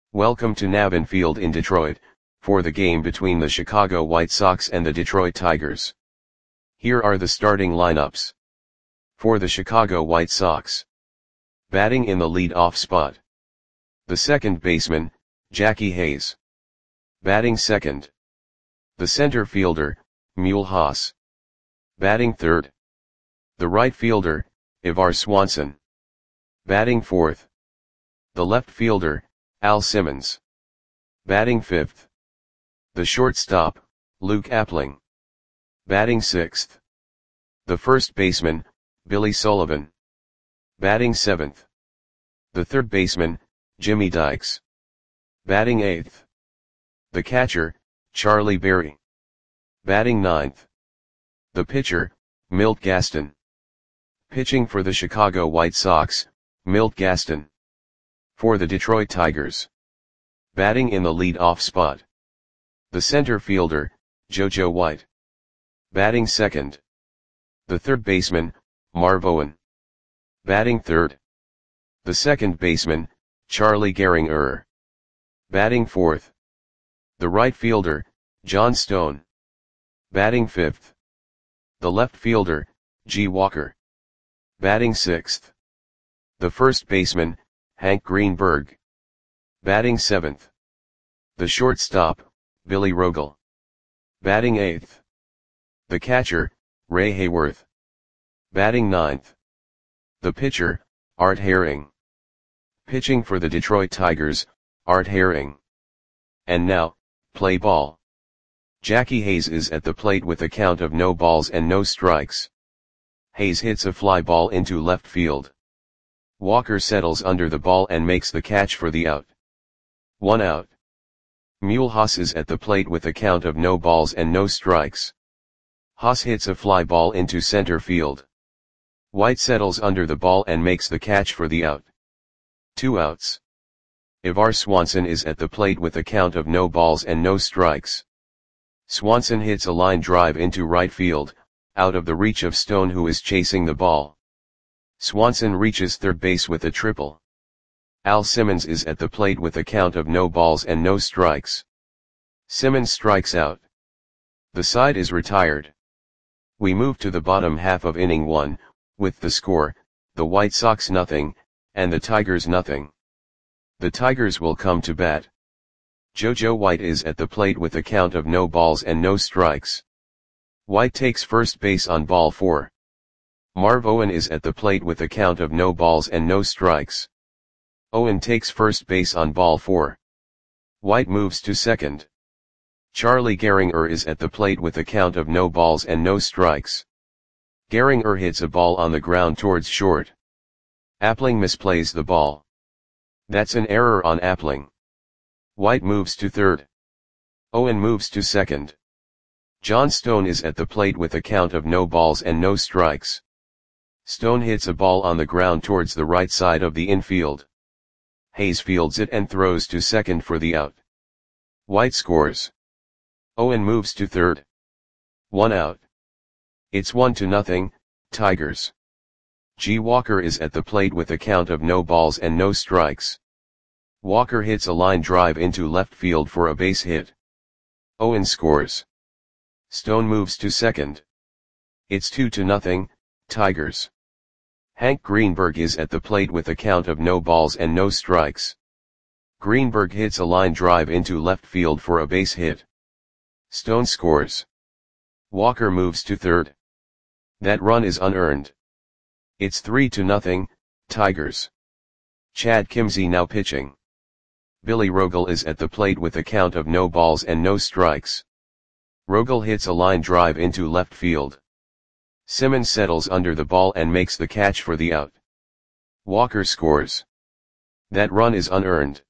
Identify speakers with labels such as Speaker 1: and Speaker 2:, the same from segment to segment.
Speaker 1: Welcome to Navin Field in Detroit, for the game between the Chicago White Sox and the Detroit Tigers. Here are the starting lineups. For the Chicago White Sox. Batting in the lead-off spot. The second baseman, Jackie Hayes. Batting second. The center fielder, Mule Haas. Batting third. The right fielder, Ivar Swanson. Batting fourth. The left fielder, Al Simmons. Batting fifth. The shortstop, Luke Appling. Batting sixth. The first baseman, Billy Sullivan. Batting seventh. The third baseman, Jimmy Dykes. Batting eighth. The catcher, Charlie Berry. Batting ninth. The pitcher, Milt Gaston. Pitching for the Chicago White Sox, Milt Gaston. For the Detroit Tigers. Batting in the lead-off spot. The center fielder, JoJo White. Batting second. The third baseman, Marv Owen. Batting third. The second baseman, Charlie Gehringer. Batting fourth. The right fielder, John Stone. Batting fifth. The left fielder, G. Walker. Batting sixth. The first baseman, Hank Greenberg. Batting seventh. The shortstop, Billy Rogel. Batting eighth. The catcher, Ray Hayworth. Batting ninth. The pitcher, Art Herring. Pitching for the Detroit Tigers, Art Herring. And now, play ball. Jackie Hayes is at the plate with a count of no balls and no strikes. Hayes hits a fly ball into left field. Walker settles under the ball and makes the catch for the out. 1 out. Mule Haas is at the plate with a count of no balls and no strikes. Haas hits a fly ball into center field. White settles under the ball and makes the catch for the out. 2 outs. Ivar Swanson is at the plate with a count of no balls and no strikes. Swanson hits a line drive into right field, out of the reach of Stone, who is chasing the ball. Swanson reaches third base with a triple. Al Simmons is at the plate with a count of no balls and no strikes. Simmons strikes out. The side is retired. We move to the bottom half of inning 1, with the score, the White Sox nothing, and the Tigers nothing. The Tigers will come to bat. JoJo White is at the plate with a count of no balls and no strikes. White takes first base on ball 4. Marv Owen is at the plate with a count of no balls and no strikes. Owen takes first base on ball 4. White moves to second. Charlie Gehringer is at the plate with a count of no balls and no strikes. Gehringer hits a ball on the ground towards short. Appling misplays the ball. That's an error on Appling. White moves to third. Owen moves to second. John Stone is at the plate with a count of no balls and no strikes. Stone hits a ball on the ground towards the right side of the infield. Hayes fields it and throws to second for the out. White scores. Owen moves to third. 1 out. It's 1-0, Tigers. G. Walker is at the plate with a count of no balls and no strikes. Walker hits a line drive into left field for a base hit. Owen scores. Stone moves to second. It's 2-0, Tigers. Hank Greenberg is at the plate with a count of no balls and no strikes. Greenberg hits a line drive into left field for a base hit. Stone scores. Walker moves to third. That run is unearned. It's 3-0, Tigers. Chad Kimzey now pitching. Billy Rogel is at the plate with a count of no balls and no strikes. Rogel hits a line drive into left field. Simmons settles under the ball and makes the catch for the out. Walker scores. That run is unearned.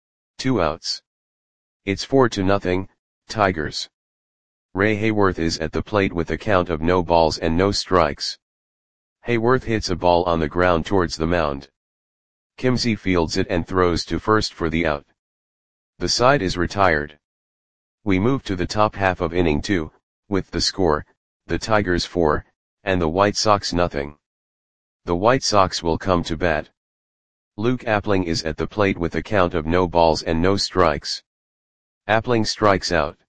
Speaker 1: 2 outs. It's 4-0, Tigers. Ray Hayworth is at the plate with a count of no balls and no strikes. Hayworth hits a ball on the ground towards the mound. Kimzey fields it and throws to first for the out. The side is retired. We move to the top half of inning 2, with the score, the Tigers 4, and the White Sox nothing. The White Sox will come to bat. Luke Appling is at the plate with a count of no balls and no strikes. Appling strikes out.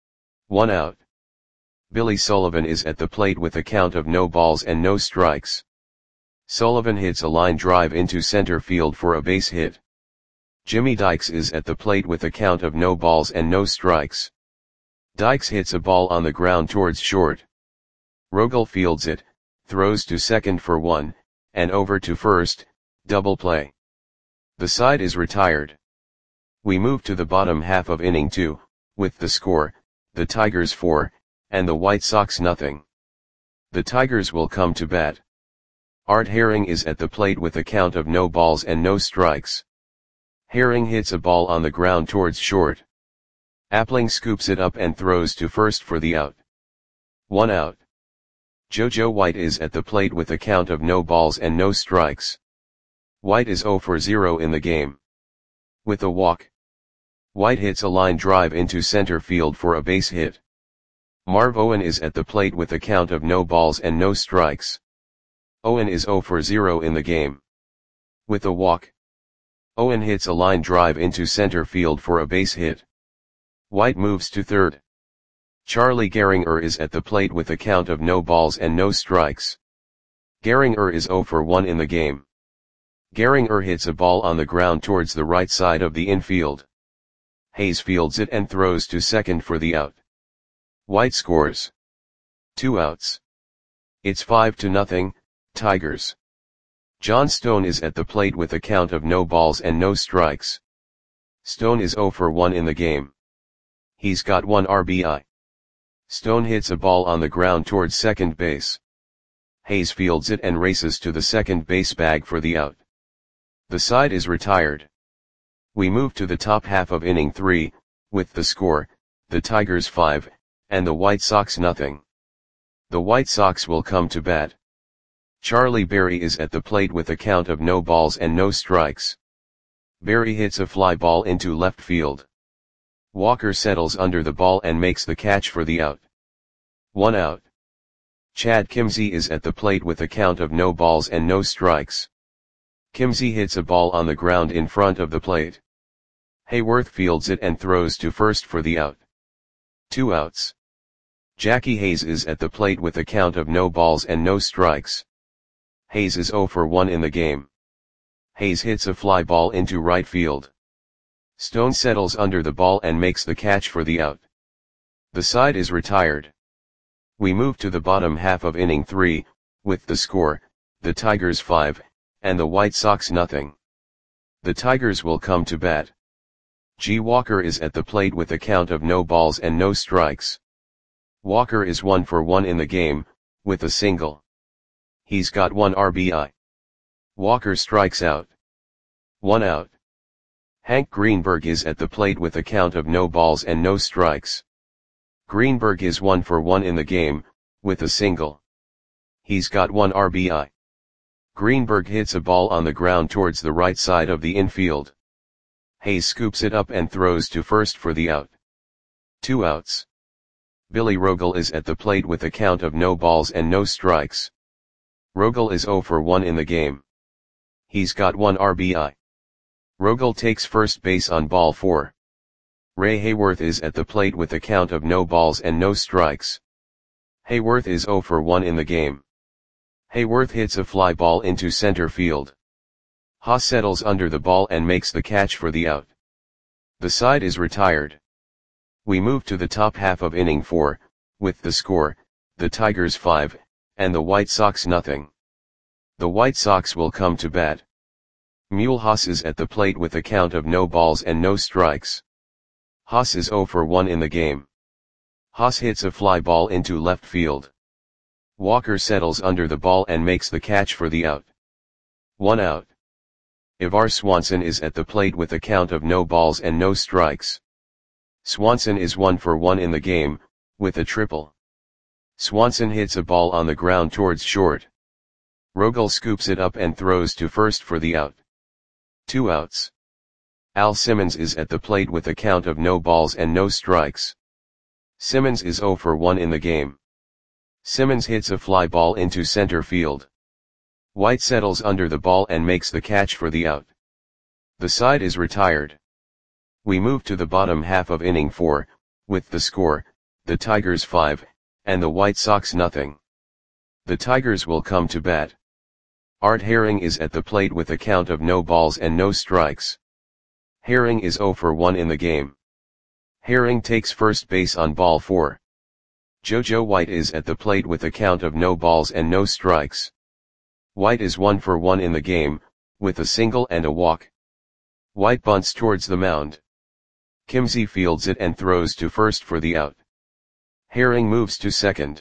Speaker 1: 1 out. Billy Sullivan is at the plate with a count of no balls and no strikes. Sullivan hits a line drive into center field for a base hit. Jimmy Dykes is at the plate with a count of no balls and no strikes. Dykes hits a ball on the ground towards short. Rogel fields it, throws to second for 1, and over to first, double play. The side is retired. We move to the bottom half of inning 2, with the score, the Tigers 4, and the White Sox nothing. The Tigers will come to bat. Art Herring is at the plate with a count of no balls and no strikes. Herring hits a ball on the ground towards short. Appling scoops it up and throws to first for the out. 1 out. JoJo White is at the plate with a count of no balls and no strikes. White is 0 for 0 in the game. With a walk, White hits a line drive into center field for a base hit. Marv Owen is at the plate with a count of no balls and no strikes. Owen is 0 for 0 in the game. With a walk, Owen hits a line drive into center field for a base hit. White moves to third. Charlie Gehringer is at the plate with a count of no balls and no strikes. Gehringer is 0 for 1 in the game. Gehringer hits a ball on the ground towards the right side of the infield. Hayes fields it and throws to second for the out. White scores. 2 outs. It's 5-0, Tigers. John Stone is at the plate with a count of no balls and no strikes. Stone is 0 for 1 in the game. He's got 1 RBI. Stone hits a ball on the ground towards second base. Hayes fields it and races to the second base bag for the out. The side is retired. We move to the top half of inning 3, with the score, the Tigers 5, and the White Sox nothing. The White Sox will come to bat. Charlie Berry is at the plate with a count of no balls and no strikes. Berry hits a fly ball into left field. Walker settles under the ball and makes the catch for the out. 1 out. Chad Kimzey is at the plate with a count of no balls and no strikes. Kimzey hits a ball on the ground in front of the plate. Hayworth fields it and throws to first for the out. 2 outs. Jackie Hayes is at the plate with a count of no balls and no strikes. Hayes is 0 for 1 in the game. Hayes hits a fly ball into right field. Stone settles under the ball and makes the catch for the out. The side is retired. We move to the bottom half of inning 3, with the score, the Tigers 5, and the White Sox nothing. The Tigers will come to bat. G. Walker is at the plate with a count of no balls and no strikes. Walker is 1 for 1 in the game, with a single. He's got 1 RBI. Walker strikes out. 1 out. Hank Greenberg is at the plate with a count of no balls and no strikes. Greenberg is 1 for 1 in the game, with a single. He's got 1 RBI. Greenberg hits a ball on the ground towards the right side of the infield. Hayes scoops it up and throws to first for the out. 2 outs. Billy Rogel is at the plate with a count of no balls and no strikes. Rogel is 0 for 1 in the game. He's got 1 RBI. Rogel takes first base on ball 4. Ray Hayworth is at the plate with a count of no balls and no strikes. Hayworth is 0 for 1 in the game. Hayworth hits a fly ball into center field. Haas settles under the ball and makes the catch for the out. The side is retired. We move to the top half of inning 4, with the score, the Tigers 5, and the White Sox nothing. The Tigers will come to bat. Charlie Berry is at the plate with a count of no balls and no strikes. Charlie Berry is 0 for 1 in the game. He's got 1 RBI. Rogel fields it and throws to first for the out. 2 outs. Billy Rogel is at the plate with a count of no balls and no strikes. Rogel is 0 for 1 in the game. He has got 1 RBI. Rogel takes first base on ball 4. Ray Hayworth is at the plate with a count of no balls and no strikes. Hayworth is 0 for 1 in the game. Hayworth hits a fly ball into center field. The side is retired. We move to the top half of inning 4, with the score, the Tigers 5, and the White Sox nothing. The White Sox will come to bat. Mule Haas is at the plate with a count of no balls and no strikes. Haas is 0 for 1 in the game. Haas hits a fly ball into left field. Walker settles under the ball and makes the catch for the out. 1 out. Ivar Swanson is at the plate with a count of no balls and no strikes. Swanson is 1 for 1 in the game, with a triple. Swanson hits a ball on the ground towards short. Rogel scoops it up and throws to first for the out. 2 outs. Al Simmons is at the plate with a count of no balls and no strikes. Simmons is 0 for 1 in the game. Simmons hits a fly ball into center field. White settles under the ball and makes the catch for the out. The side is retired. We move to the bottom half of inning 4, with the score, the Tigers 5, and the White Sox nothing. The Tigers will come to bat. Art Herring is at the plate with a count of no balls and no strikes. Herring is 0 for 1 in the game. Herring takes first base on ball 4. JoJo White is at the plate with a count of no balls and no strikes. White is 1 for 1 in the game, with a single and a walk. White bunts towards the mound. Kimzey fields it and throws to first for the out. Herring moves to second.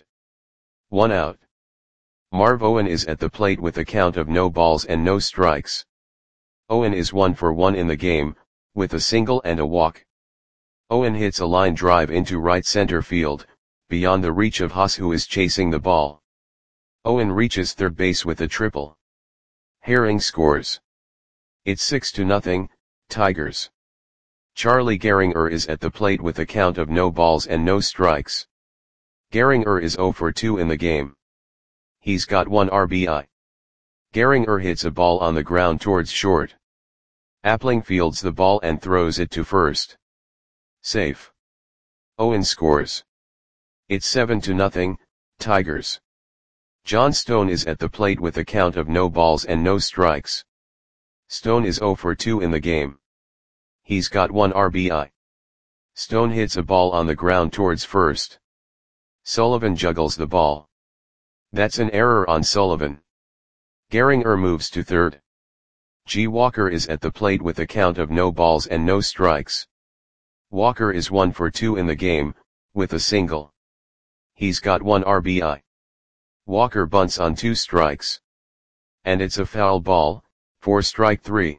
Speaker 1: 1 out. Marv Owen is at the plate with a count of no balls and no strikes. Owen is 1 for 1 in the game, with a single and a walk. Owen hits a line drive into right center field, beyond the reach of Haas, who is chasing the ball. Owen reaches third base with a triple. Herring scores. It's 6-0, Tigers. Charlie Gehringer is at the plate with a count of no balls and no strikes. Gehringer is 0 for 2 in the game. He's got 1 RBI. Gehringer hits a ball on the ground towards short. Appling fields the ball and throws it to first. Safe. Owen scores. It's 7-0, Tigers. John Stone is at the plate with a count of no balls and no strikes. Stone is 0 for 2 in the game. He's got 1 RBI. Stone hits a ball on the ground towards first. Sullivan juggles the ball. That's an error on Sullivan. Gehringer moves to third. G. Walker is at the plate with a count of no balls and no strikes. Walker is 1 for 2 in the game, with a single. He's got 1 RBI. Walker bunts on 2 strikes. And it's a foul ball, for strike 3.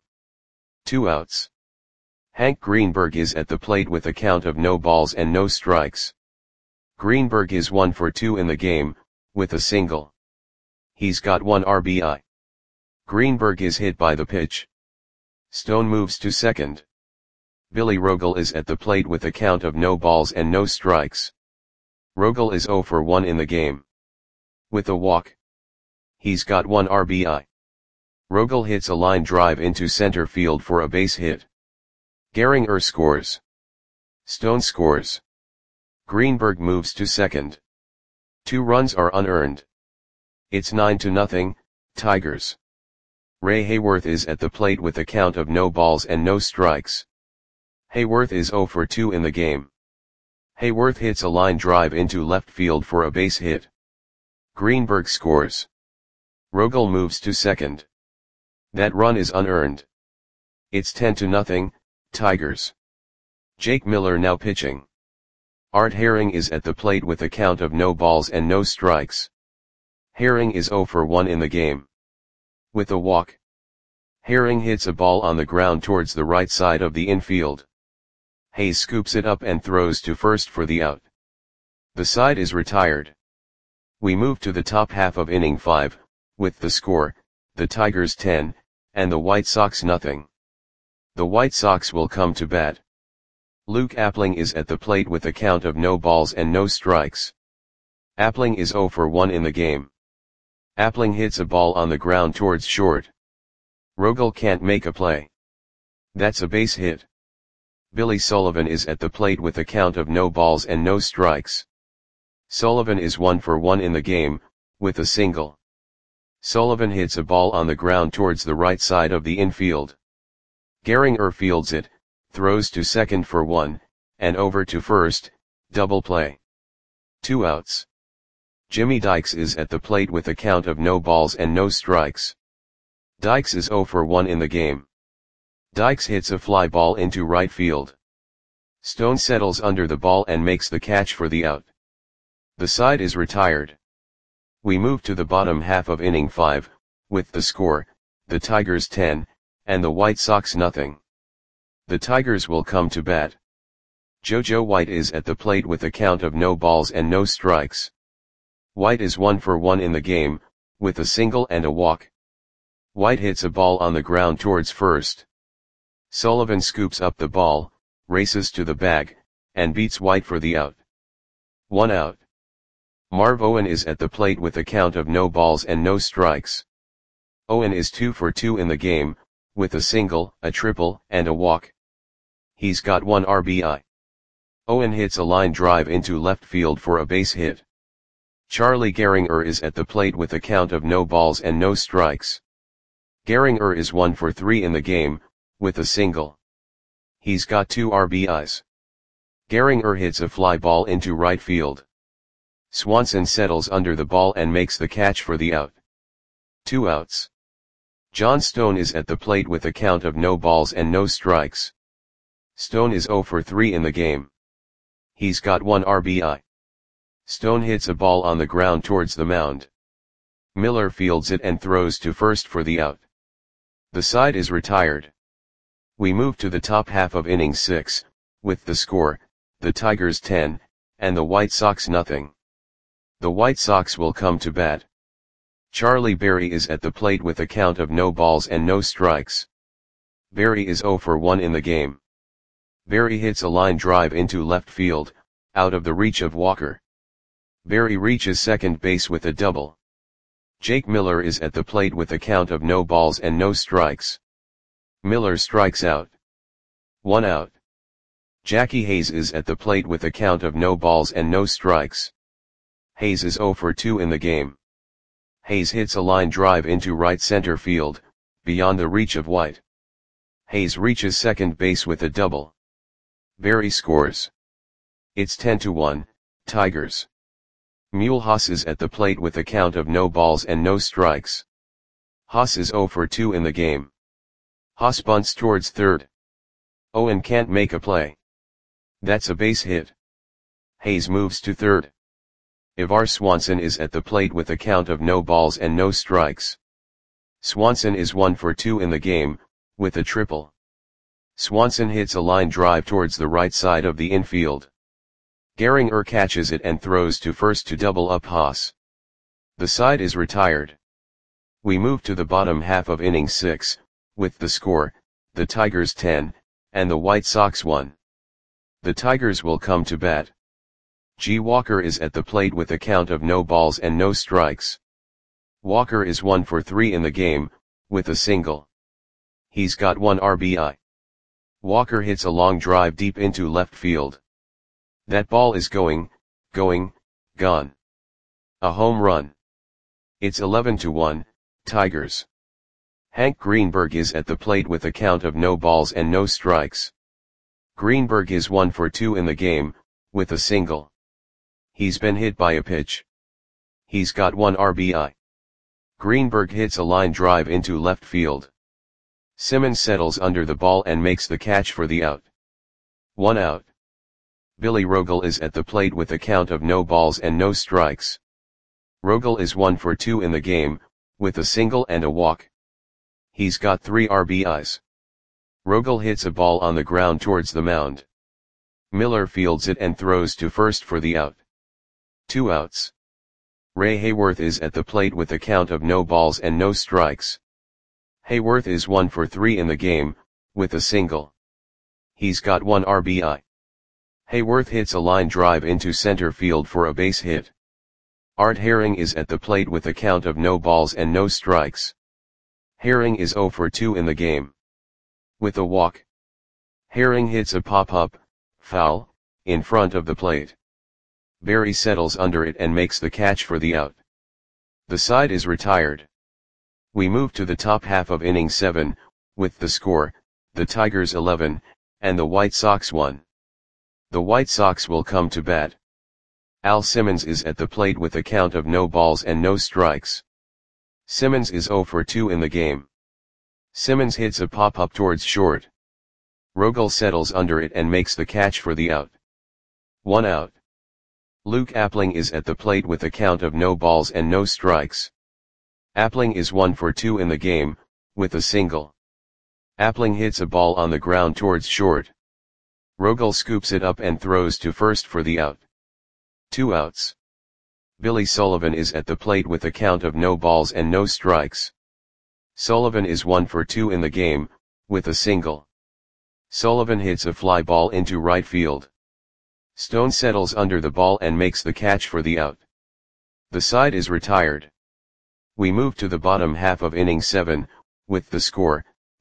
Speaker 1: 2 outs. Hank Greenberg is at the plate with a count of no balls and no strikes. Greenberg is 1 for 2 in the game, with a single. He's got 1 RBI. Greenberg is hit by the pitch. Stone moves to second. Billy Rogel is at the plate with a count of no balls and no strikes. Rogel is 0 for 1 in the game. With a walk. He's got 1 RBI. Rogel hits a line drive into center field for a base hit. Gehringer scores. Stone scores. Greenberg moves to second. 2 runs are unearned. It's 9-0, Tigers. Ray Hayworth is at the plate with a count of no balls and no strikes. Hayworth is 0 for 2 in the game. Hayworth hits a line drive into left field for a base hit. Greenberg scores. Rogel moves to second. That run is unearned. It's 10-0, Tigers. Jake Miller now pitching. Art Herring is at the plate with a count of no balls and no strikes. Herring is 0 for 1 in the game. With a walk. Herring hits a ball on the ground towards the right side of the infield. Hayes scoops it up and throws to first for the out. The side is retired. We move to the top half of inning 5, with the score, the Tigers 10, and the White Sox nothing. The White Sox will come to bat. Luke Appling is at the plate with a count of no balls and no strikes. Appling is 0 for 1 in the game. Appling hits a ball on the ground towards short. Rogel can't make a play. That's a base hit. Billy Sullivan is at the plate with a count of no balls and no strikes. Sullivan is 1 for 1 in the game, with a single. Sullivan hits a ball on the ground towards the right side of the infield. Gehringer fields it, throws to second for 1, and over to first, double play. 2 outs. Jimmy Dykes is at the plate with a count of no balls and no strikes. Dykes is 0 for 1 in the game. Dykes hits a fly ball into right field. Stone settles under the ball and makes the catch for the out. The side is retired. We move to the bottom half of inning 5, with the score, the Tigers 10, and the White Sox nothing. The Tigers will come to bat. JoJo White is at the plate with a count of no balls and no strikes. White is 1 for 1 in the game, with a single and a walk. White hits a ball on the ground towards first. Sullivan scoops up the ball, races to the bag, and beats White for the out. 1 out. Marv Owen is at the plate with a count of no balls and no strikes. Owen is 2 for 2 in the game, with a single, a triple, and a walk. He's got 1 RBI. Owen hits a line drive into left field for a base hit. Charlie Gehringer is at the plate with a count of no balls and no strikes. Gehringer is 1 for 3 in the game, with a single. He's got 2 RBIs. Gehringer hits a fly ball into right field. Swanson settles under the ball and makes the catch for the out. 2 outs. John Stone is at the plate with a count of no balls and no strikes. Stone is 0 for 3 in the game. He's got 1 RBI. Stone hits a ball on the ground towards the mound. Miller fields it and throws to first for the out. The side is retired. We move to the top half of inning 6, with the score, the Tigers 10, and the White Sox nothing. The White Sox will come to bat. Charlie Berry is at the plate with a count of no balls and no strikes. Berry is 0 for 1 in the game. Berry hits a line drive into left field, out of the reach of Walker. Berry reaches second base with a double. Jake Miller is at the plate with a count of no balls and no strikes. Miller strikes out. 1 out. Jackie Hayes is at the plate with a count of no balls and no strikes. Hayes is 0 for 2 in the game. Hayes hits a line drive into right center field, beyond the reach of White. Hayes reaches second base with a double. Berry scores. It's 10-1, Tigers. Mule Haas is at the plate with a count of no balls and no strikes. Haas is 0 for 2 in the game. Haas bunts towards third. Owen can't make a play. That's a base hit. Hayes moves to third. Ivar Swanson is at the plate with a count of no balls and no strikes. Swanson is 1 for 2 in the game, with a triple. Swanson hits a line drive towards the right side of the infield. Gehringer catches it and throws to first to double up Haas. The side is retired. We move to the bottom half of inning 6, with the score, the Tigers 10, and the White Sox 1. The Tigers will come to bat. G. Walker is at the plate with a count of no balls and no strikes. Walker is 1 for 3 in the game, with a single. He's got 1 RBI. Walker hits a long drive deep into left field. That ball is gone. A home run. It's 11-1, Tigers. Hank Greenberg is at the plate with a count of no balls and no strikes. Greenberg is 1 for 2 in the game, with a single. He's been hit by a pitch. He's got 1 RBI. Greenberg hits a line drive into left field. Simmons settles under the ball and makes the catch for the out. 1 out. Billy Rogel is at the plate with a count of no balls and no strikes. Rogel is 1 for 2 in the game, with a single and a walk. He's got 3 RBIs. Rogel hits a ball on the ground towards the mound. Miller fields it and throws to first for the out. 2 outs. Ray Hayworth is at the plate with a count of no balls and no strikes. Hayworth is 1 for 3 in the game, with a single. He's got 1 RBI. Hayworth hits a line drive into center field for a base hit. Art Herring is at the plate with a count of no balls and no strikes. Herring is 0 for 2 in the game. With a walk. Herring hits a pop-up, foul, in front of the plate. Berry settles under it and makes the catch for the out. The side is retired. We move to the top half of inning 7, with the score, the Tigers 11, and the White Sox 1. The White Sox will come to bat. Al Simmons is at the plate with a count of no balls and no strikes. Simmons is 0 for 2 in the game. Simmons hits a pop-up towards short. Rogel settles under it and makes the catch for the out. 1 out. Luke Appling is at the plate with a count of no balls and no strikes. Appling is 1 for 2 in the game, with a single. Appling hits a ball on the ground towards short. Rogel scoops it up and throws to first for the out. 2 outs. Billy Sullivan is at the plate with a count of no balls and no strikes. Sullivan is 1 for 2 in the game, with a single. Sullivan hits a fly ball into right field. Stone settles under the ball and makes the catch for the out. The side is retired. We move to the bottom half of inning 7, with the score,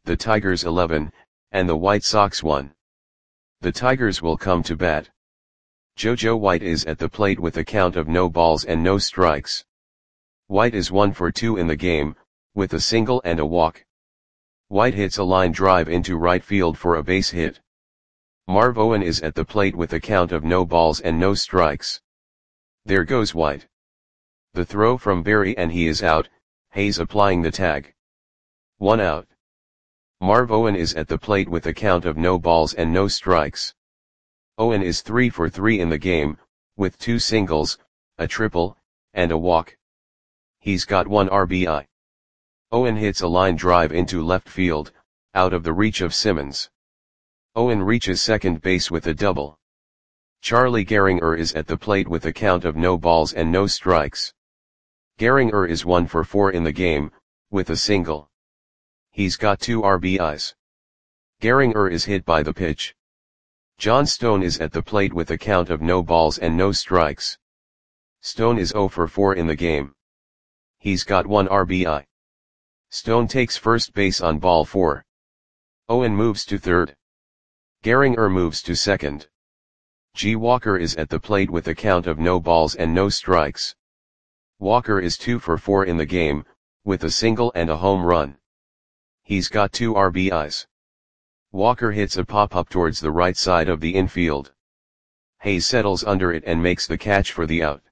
Speaker 1: the Tigers 11, and the White Sox 1. The Tigers will come to bat. JoJo White is at the plate with a count of no balls and no strikes. White is 1 for 2 in the game, with a single and a walk. White hits a line drive into right field for a base hit. Marv Owen is at the plate with a count of no balls and no strikes. There goes White. The throw from Berry and he is out, Hayes applying the tag. 1 out. Marv Owen is at the plate with a count of no balls and no strikes. Owen is 3 for 3 in the game, with 2 singles, a triple, and a walk. He's got 1 RBI. Owen hits a line drive into left field, out of the reach of Simmons. Owen reaches second base with a double. Charlie Gehringer is at the plate with a count of no balls and no strikes. Gehringer is 1 for 4 in the game, with a single. He's got 2 RBIs. Gehringer is hit by the pitch. John Stone is at the plate with a count of no balls and no strikes. Stone is 0 for 4 in the game. He's got 1 RBI. Stone takes first base on ball 4. Owen moves to third. Gehringer moves to second. G. Walker is at the plate with a count of no balls and no strikes. Walker is 2 for 4 in the game, with a single and a home run. He's got 2 RBIs. Walker hits a pop-up towards the right side of the infield. Hayes settles under it and makes the catch for the out.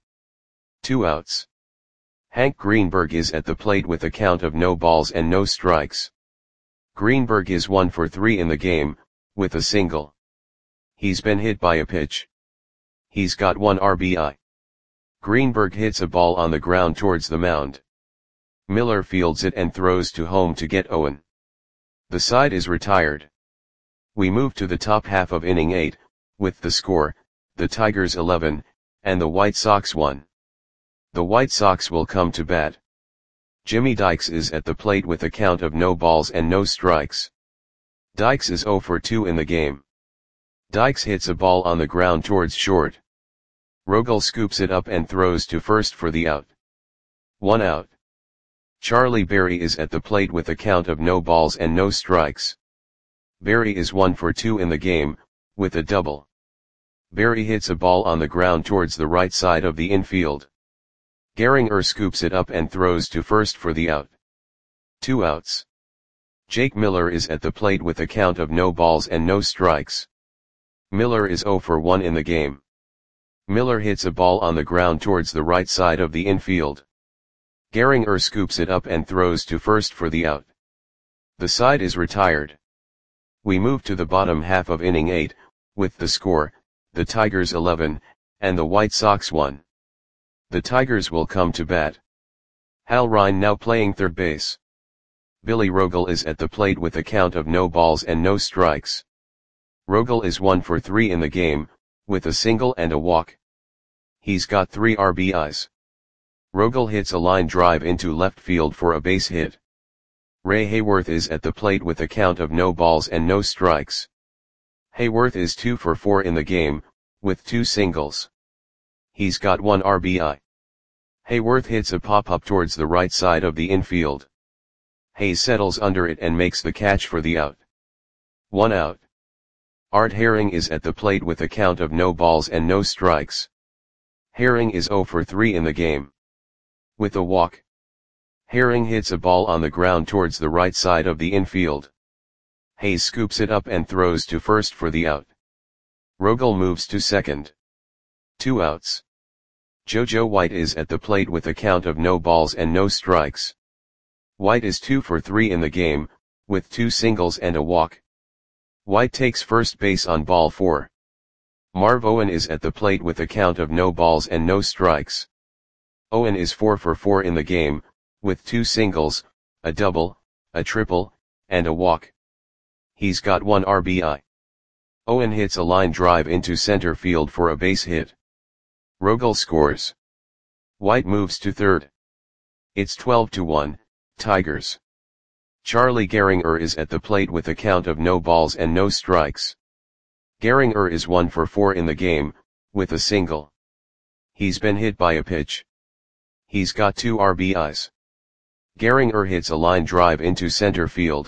Speaker 1: 2 outs. Hank Greenberg is at the plate with a count of no balls and no strikes. Greenberg is 1 for 3 in the game, with a single. He's been hit by a pitch. He's got 1 RBI. Greenberg hits a ball on the ground towards the mound. Miller fields it and throws to home to get Owen. The side is retired. We move to the top half of inning 8, with the score, the Tigers 11, and the White Sox 1. The White Sox will come to bat. Jimmy Dykes is at the plate with a count of no balls and no strikes. Dykes is 0 for 2 in the game. Dykes hits a ball on the ground towards short. Rogel scoops it up and throws to first for the out. 1 out. Charlie Berry is at the plate with a count of no balls and no strikes. Berry is 1 for 2 in the game, with a double. Berry hits a ball on the ground towards the right side of the infield. Gehringer scoops it up and throws to first for the out. 2 outs. Jake Miller is at the plate with a count of no balls and no strikes. Miller is 0 for 1 in the game. Miller hits a ball on the ground towards the right side of the infield. Gehringer scoops it up and throws to first for the out. The side is retired. We move to the bottom half of inning 8, with the score, the Tigers 11, and the White Sox 1. The Tigers will come to bat. Hal Ryan now playing third base. Billy Rogel is at the plate with a count of no balls and no strikes. Rogel is 1 for 3 in the game, with a single and a walk. He's got 3 RBIs. Rogel hits a line drive into left field for a base hit. Ray Hayworth is at the plate with a count of no balls and no strikes. Hayworth is 2 for 4 in the game, with 2 singles. He's got 1 RBI. Hayworth hits a pop-up towards the right side of the infield. Hayes settles under it and makes the catch for the out. 1 out. Art Herring is at the plate with a count of no balls and no strikes. Herring is 0 for 3 in the game. With a walk. Herring hits a ball on the ground towards the right side of the infield. Hayes scoops it up and throws to first for the out. Rogel moves to second. 2 outs. JoJo White is at the plate with a count of no balls and no strikes. White is 2 for 3 in the game, with 2 singles and a walk. White takes first base on ball 4. Marv Owen is at the plate with a count of no balls and no strikes. Owen is 4 for 4 in the game, with 2 singles, a double, a triple, and a walk. He's got 1 RBI. Owen hits a line drive into center field for a base hit. Rogel scores. White moves to third. It's 12-1, Tigers. Charlie Gehringer is at the plate with a count of no balls and no strikes. Gehringer is 1 for 4 in the game, with a single. He's been hit by a pitch. He's got 2 RBIs. Gehringer hits a line drive into center field,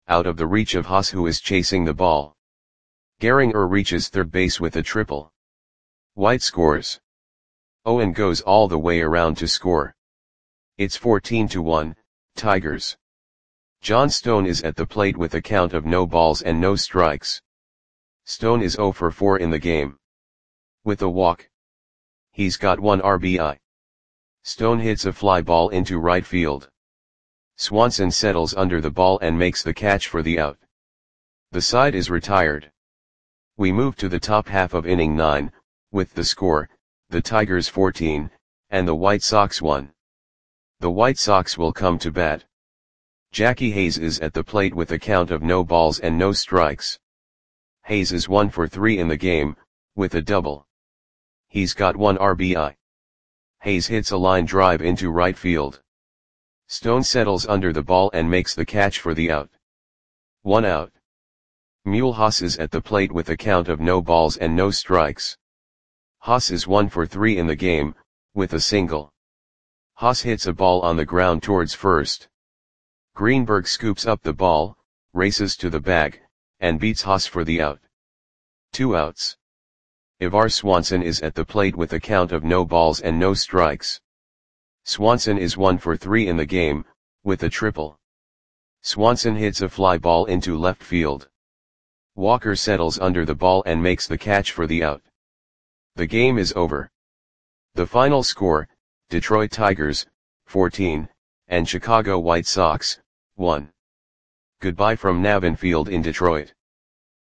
Speaker 1: out of the reach of Haas, who is chasing the ball. Gehringer reaches third base with a triple. White scores. Owen goes all the way around to score. It's 14-1, Tigers. John Stone is at the plate with a count of no balls and no strikes. Stone is 0 for 4 in the game. With a walk. He's got 1 RBI. Stone hits a fly ball into right field. Swanson settles under the ball and makes the catch for the out. The side is retired. We move to the top half of inning 9, with the score, the Tigers 14, and the White Sox 1. The White Sox will come to bat. Jackie Hayes is at the plate with a count of no balls and no strikes. Hayes is 1 for 3 in the game, with a double. He's got 1 RBI. Hayes hits a line drive into right field. Stone settles under the ball and makes the catch for the out. 1 out. Mulhouse is at the plate with a count of no balls and no strikes. Haas is 1 for 3 in the game, with a single. Haas hits a ball on the ground towards first. Greenberg scoops up the ball, races to the bag, and beats Haas for the out. 2 outs. Ivar Swanson is at the plate with a count of no balls and no strikes. Swanson is 1 for 3 in the game, with a triple. Swanson hits a fly ball into left field. Walker settles under the ball and makes the catch for the out. The game is over. The final score, Detroit Tigers, 14, and Chicago White Sox, 1. Goodbye from Navin Field in Detroit.